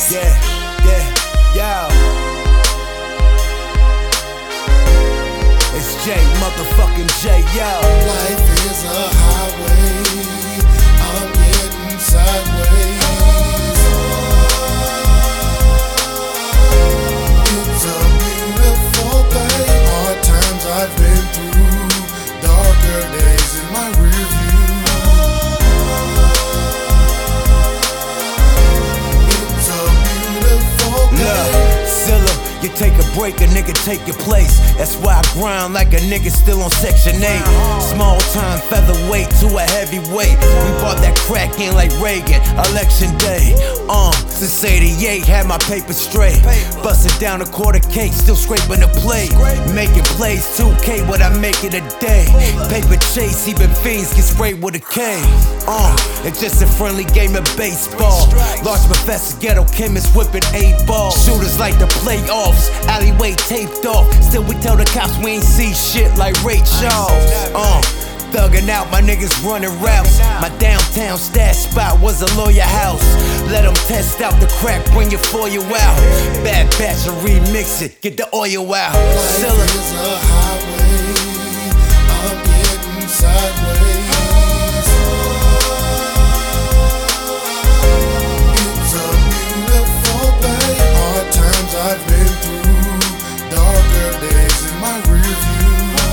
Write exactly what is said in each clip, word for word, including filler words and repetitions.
Yeah, yeah, yo. It's J, motherfucking J, yo. Life is a highway, I'm getting sideways. It's a beautiful thing. Hard times I've been through, darker days in my rear view. It's a beautiful thing. Look, Zilla, you take a break, a nigga take your place. That's why I grind like a nigga still on Section eight. Small time featherweight to a heavyweight. We bought that crack in like Reagan, election day. Uh, since eighty-eight, had my paper straight. Busting down a quarter cake, still scraping the plate. Making plays, two K, what I make it a day. Paper chase, even fiends get sprayed with a K. Uh, it's just a friendly game of baseball. Large professor, ghetto chemist, whipping eight balls. Shooters like the playoffs, alleyway taped off. Still we tell the cops we ain't see shit like Ray Charles. Uh, thugging out, my niggas running routes. My downtown stash spot was a lawyer house. Let them test out the crack, bring your foil out. Bad batch and remix it, get the oil out. Life is a highway, I'm getting sideways. It's a beautiful thing. Hard times I've been through, darker days in my rear view.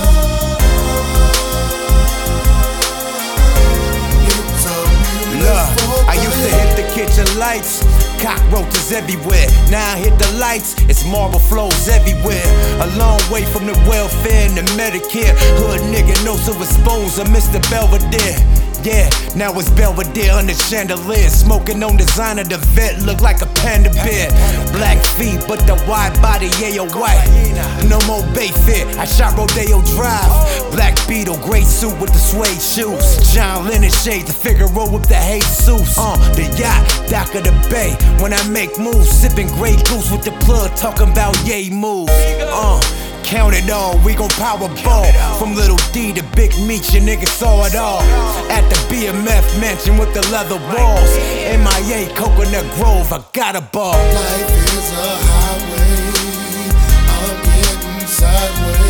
It's a beautiful I used to hit the kitchen lights, cockroaches everywhere. Now I hit the lights, it's marble flows everywhere. A long way from the welfare and the Medicare. Hood nigga, no silver spoons, I Mister Belvedere. Yeah, now it's Belvedere under chandelier. Smoking on designer, the vet look like a panda bear. Black feet, but the wide body, yeah, you're white. No more Bay Fit, I shot Rodeo Drive. Black Beetle, gray suit with the suede shoes. John Lennon shade, the Figaro with the Jesus. Uh, the yacht, dock of the bay. When I make moves, sipping Grey Goose with the plug, talking about yay moves. Uh, count it all, we gon' power ball. From Little D to Big Meech, your niggas saw it all. At the B M F mansion with the leather walls. M I A Coconut Grove, I got a ball. Life is a highway, I'm getting sideways.